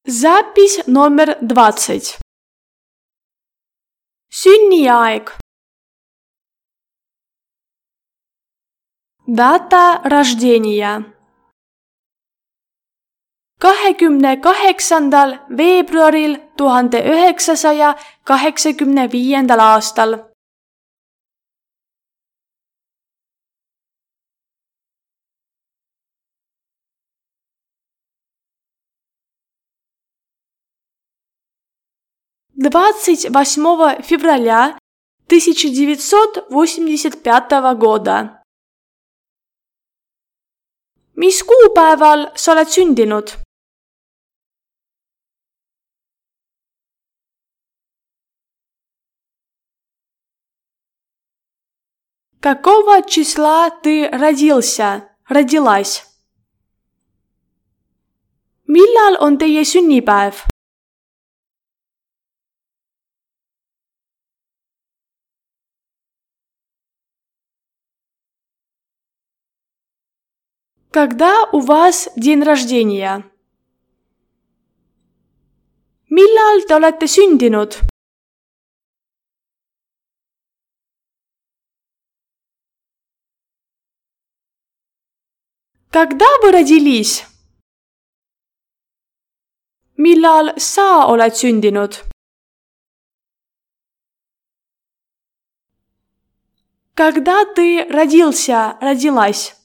Запись номер 20. Sünniaeg. Data rождения. 28. veebruaril 1985. aastal. февраля 1985. года. Mis kuupäeval sa oled sündinud? Какого числа ты родился, родилась? Millal on teie sünnipäev? Когда у вас день рождения? Millal te olete sündinud? Когда вы родились? Millal sa oled sündinud? Когда ты родился, родилась?